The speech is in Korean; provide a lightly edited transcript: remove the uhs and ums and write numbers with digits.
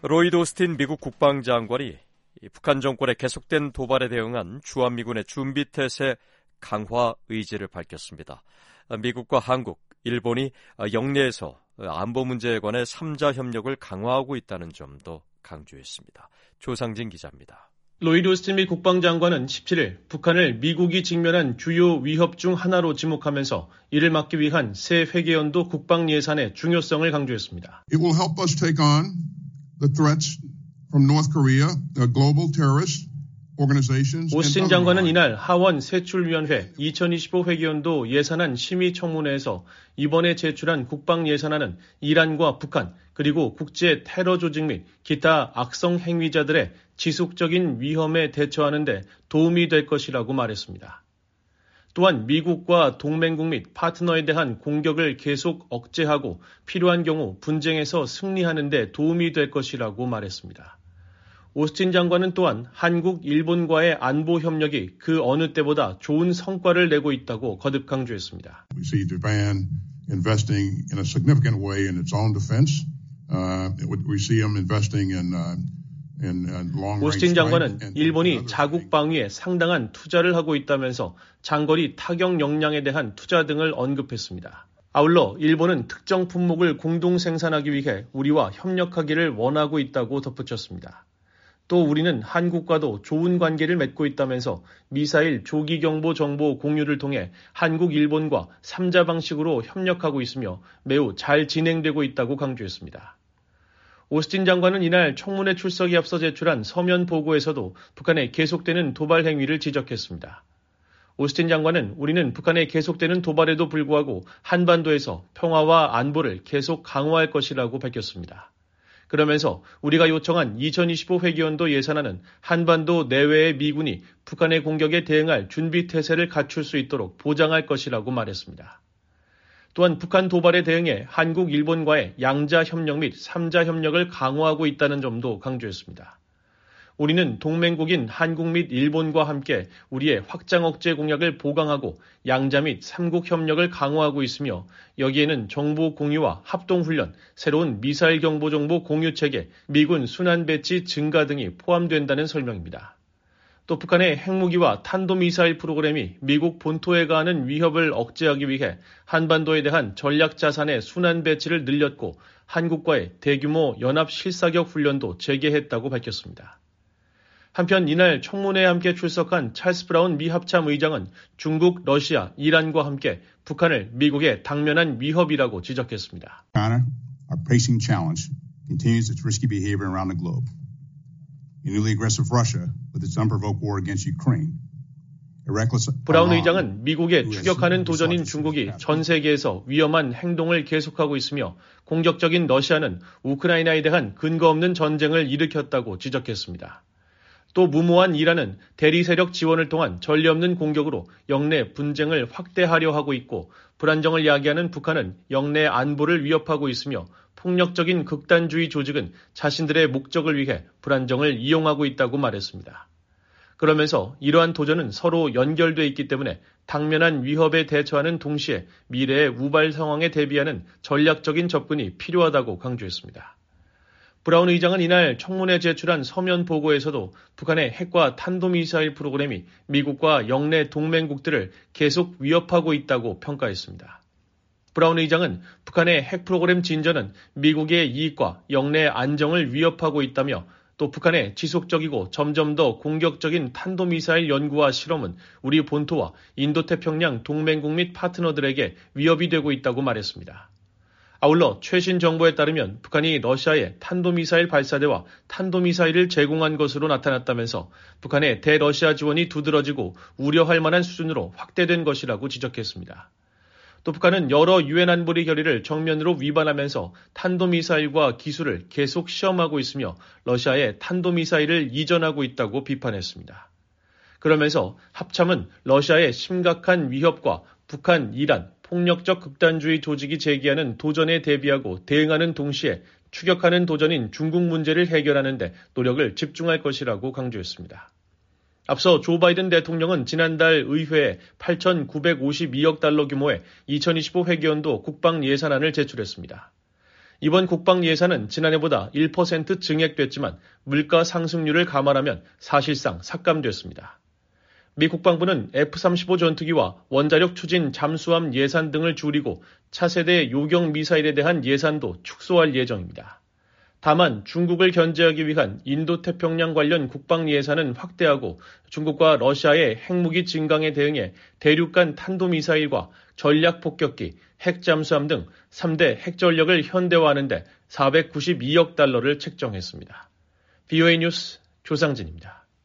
로이드 오스틴 미국 국방장관이 북한 정권의 계속된 도발에 대응한 주한미군의 준비태세 강화 의지를 밝혔습니다. 미국과 한국, 일본이 영내에서 안보 문제에 관해 3자 협력을 강화하고 있다는 점도 강조했습니다. 조상진 기자입니다. 로이드 오스틴 미 국방장관은 17일 북한을 미국이 직면한 주요 위협 중 하나로 지목하면서 이를 막기 위한 새 회계연도 국방 예산의 중요성을 강조했습니다. It will help us take on the threats from North Korea, global terrorist organizations. 오스틴 장관은 이날 하원 세출위원회 2025 회계연도 예산안 심의 청문회에서 이번에 제출한 국방 예산안은 이란과 북한 그리고 국제 테러 조직 및 기타 악성 행위자들의 지속적인 위험에 대처하는 데 도움이 될 것이라고 말했습니다. 또한 미국과 동맹국 및 파트너에 대한 공격을 계속 억제하고 필요한 경우 분쟁에서 승리하는 데 도움이 될 것이라고 말했습니다. 오스틴 장관은 또한 한국, 일본과의 안보 협력이 그 어느 때보다 좋은 성과를 내고 있다고 거듭 강조했습니다. We see Japan investing in a significant way in its own defense. We see them investing in long-range 오스틴 장관은 일본이 자국 방위에 상당한 투자를 하고 있다면서 장거리 타격 역량에 대한 투자 등을 언급했습니다. 아울러 일본은 특정 품목을 공동 생산하기 위해 우리와 협력하기를 원하고 있다고 덧붙였습니다. 또 우리는 한국과도 좋은 관계를 맺고 있다면서 미사일 조기 경보 정보 공유를 통해 한국, 일본과 3자 방식으로 협력하고 있으며 매우 잘 진행되고 있다고 강조했습니다. 오스틴 장관은 이날 청문회 출석에 앞서 제출한 서면 보고에서도 북한의 계속되는 도발 행위를 지적했습니다. 오스틴 장관은 우리는 북한의 계속되는 도발에도 불구하고 한반도에서 평화와 안보를 계속 강화할 것이라고 밝혔습니다. 그러면서 우리가 요청한 2025 회계연도 예산안은 한반도 내외의 미군이 북한의 공격에 대응할 준비태세를 갖출 수 있도록 보장할 것이라고 말했습니다. 또한 북한 도발에 대응해 한국, 일본과의 양자 협력 및 3자 협력을 강화하고 있다는 점도 강조했습니다. 우리는 동맹국인 한국 및 일본과 함께 우리의 확장 억제 공약을 보강하고 양자 및 3국 협력을 강화하고 있으며 여기에는 정보 공유와 합동훈련, 새로운 미사일 경보 정보 공유 체계, 미군 순환 배치 증가 등이 포함된다는 설명입니다. 또 북한의 핵무기와 탄도미사일 프로그램이 미국 본토에 가하는 위협을 억제하기 위해 한반도에 대한 전략 자산의 순환 배치를 늘렸고 한국과의 대규모 연합 실사격 훈련도 재개했다고 밝혔습니다. 한편 이날 청문회에 함께 출석한 찰스 브라운 미 합참 의장은 중국, 러시아, 이란과 함께 북한을 미국의 당면한 위협이라고 지적했습니다. China, our pressing challenge, continues its risky behavior around the globe. In newly aggressive Russia with its unprovoked war against Ukraine. 브라운 의장은 미국에 추격하는 도전인 중국이 전 세계에서 위험한 행동을 계속하고 있으며 공격적인 러시아는 우크라이나에 대한 근거 없는 전쟁을 일으켰다고 지적했습니다. 또 무모한 이란은 대리 세력 지원을 통한 전례 없는 공격으로 영내 분쟁을 확대하려 하고 있고 불안정을 야기하는 북한은 영내 안보를 위협하고 있으며 폭력적인 극단주의 조직은 자신들의 목적을 위해 불안정을 이용하고 있다고 말했습니다. 그러면서 이러한 도전은 서로 연결돼 있기 때문에 당면한 위협에 대처하는 동시에 미래의 우발 상황에 대비하는 전략적인 접근이 필요하다고 강조했습니다. 브라운 의장은 이날 청문회에 제출한 서면 보고에서도 북한의 핵과 탄도미사일 프로그램이 미국과 영내 동맹국들을 계속 위협하고 있다고 평가했습니다. 브라운 의장은 북한의 핵 프로그램 진전은 미국의 이익과 영내 안정을 위협하고 있다며 또 북한의 지속적이고 점점 더 공격적인 탄도미사일 연구와 실험은 우리 본토와 인도태평양 동맹국 및 파트너들에게 위협이 되고 있다고 말했습니다. 아울러 최신 정보에 따르면 북한이 러시아에 탄도미사일 발사대와 탄도미사일을 제공한 것으로 나타났다면서 북한의 대러시아 지원이 두드러지고 우려할 만한 수준으로 확대된 것이라고 지적했습니다. 또 북한은 여러 유엔 안보리 결의를 정면으로 위반하면서 탄도미사일과 기술을 계속 시험하고 있으며 러시아에 탄도미사일을 이전하고 있다고 비판했습니다. 그러면서 합참은 러시아의 심각한 위협과 북한, 이란, 폭력적 극단주의 조직이 제기하는 도전에 대비하고 대응하는 동시에 추격하는 도전인 중국 문제를 해결하는 데 노력을 집중할 것이라고 강조했습니다. 앞서 조 바이든 대통령은 지난달 의회에 8,952억 달러 규모의 2025 회계연도 국방 예산안을 제출했습니다. 이번 국방 예산은 지난해보다 1% 증액됐지만 물가 상승률을 감안하면 사실상 삭감됐습니다. 미 국방부는 F-35 전투기와 원자력 추진 잠수함 예산 등을 줄이고 차세대 요격 미사일에 대한 예산도 축소할 예정입니다. 다만 중국을 견제하기 위한 인도태평양 관련 국방 예산은 확대하고 중국과 러시아의 핵무기 증강에 대응해 대륙간 탄도미사일과 전략폭격기, 핵잠수함 등 3대 핵전력을 현대화하는 데 492억 달러를 책정했습니다. VOA 뉴스 조상진입니다.